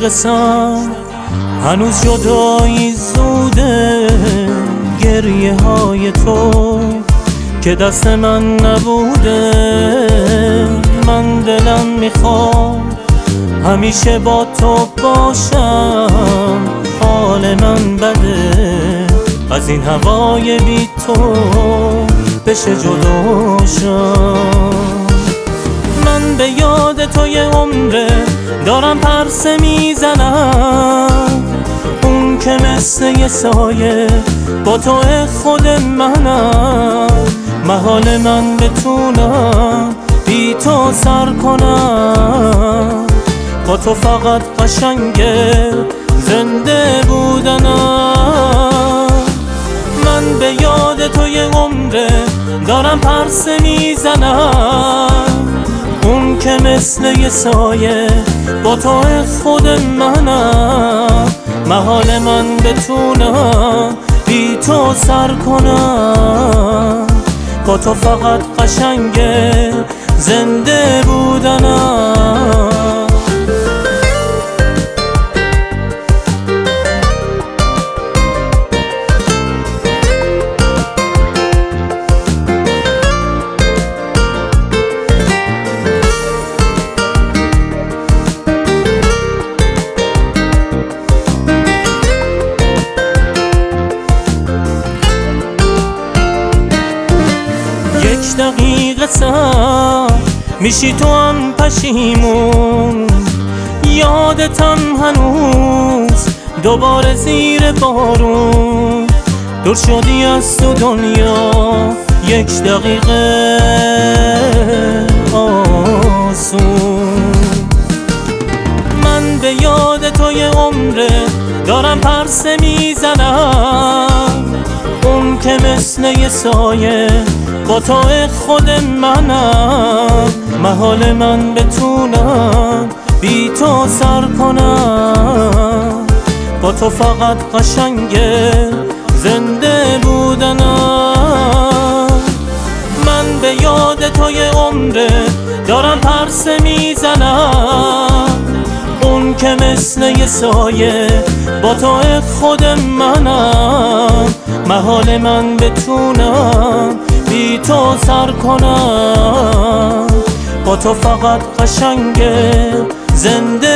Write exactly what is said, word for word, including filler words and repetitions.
قسم هنوز جدایی زوده، گریه های تو که دست من نبوده. من دلم میخواد همیشه با تو باشم، حال من بده از این هوای بی تو بشه جداشم. من به یاد تو یه عمره دارم پرسه میزنم، اون که مثل یه سایه با تو خود منم. محال من بتونم بی تو سر کنم، با تو فقط قشنگه زنده بودنم. من به یاد تو یه عمره دارم پرسه میزنم، اون که مثل یه سایه با تو خود منم. محال من بتونم بی تو سر کنم، با تو فقط قشنگه زنده بودنم. یک دقیقه سر میشی تو هم پشیمون، یادتم هنوز دوباره زیر بارون. دور شدی از تو دنیا یک دقیقه آسون. من به یاد تو یه عمره دارم پرسه میزنم، اون که مثل یه سایه با تو خود منم. محال من بتونم بی تو سر کنم، با تو فقط قشنگه زنده بودنم. من به یاد تو یه عمره دارم پرسه میزنم، اون که مثل یه سایه با تو خود منم. محال من بتونم بی تو سر کنم، با تو فقط قشنگه زنده